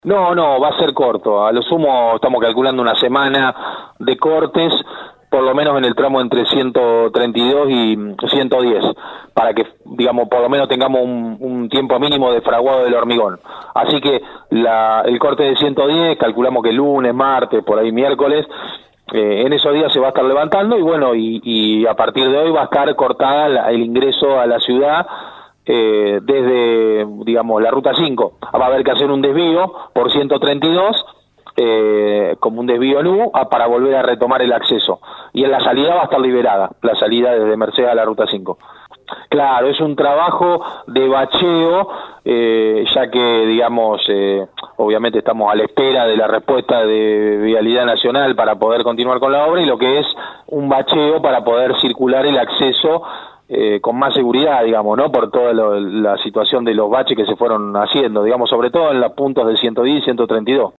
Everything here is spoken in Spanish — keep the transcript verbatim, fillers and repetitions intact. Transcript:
No, no, va a ser corto. A lo sumo estamos calculando una semana de cortes, por lo menos en el tramo entre ciento treinta y dos y ciento diez, para que, digamos, por lo menos tengamos un, un tiempo mínimo de fraguado del hormigón. Así que la, el corte de ciento diez, calculamos que lunes, martes, por ahí miércoles, eh, en esos días se va a estar levantando y bueno, y, y a partir de hoy va a estar cortada la, el ingreso a la ciudad, Eh, desde, digamos, la ruta cinco. Va a haber que hacer un desvío por ciento treinta y dos, eh, como un desvío en U, a, para volver a retomar el acceso. Y en la salida va a estar liberada, la salida desde Mercedes a la ruta cinco. Claro, es un trabajo de bacheo, eh, ya que, digamos, eh, obviamente estamos a la espera de la respuesta de Vialidad Nacional para poder continuar con la obra, y lo que es un bacheo para poder circular el acceso Eh, con más seguridad, digamos, ¿no? Por toda lo, la situación de los baches que se fueron haciendo, digamos, sobre todo en los puntos del ciento diez y ciento treinta y dos.